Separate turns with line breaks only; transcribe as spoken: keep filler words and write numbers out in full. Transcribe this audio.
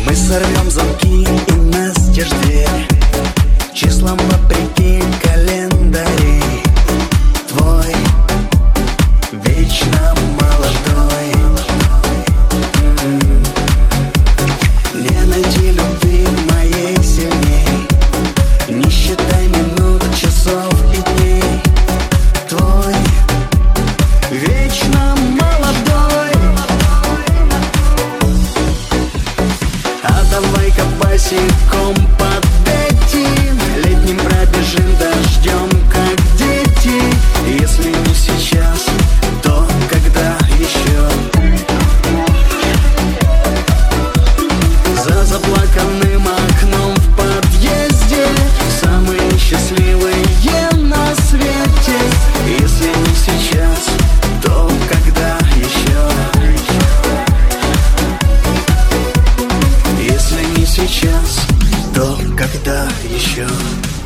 Мы сорвем замки и настежь дверь, числом вопреки календарей. Твой вечно молодой. М-м-м. Не найти любви моей сильней, не считай минут, часов и дней. Твой вечно молодой. А давай-ка босиком под этим летним пробежим дождем, как дети. Если не сейчас, то когда еще? За заплаканным окном в подъезде самые счастливые на свете. Если не сейчас, то когда еще? Если не сейчас, то когда еще?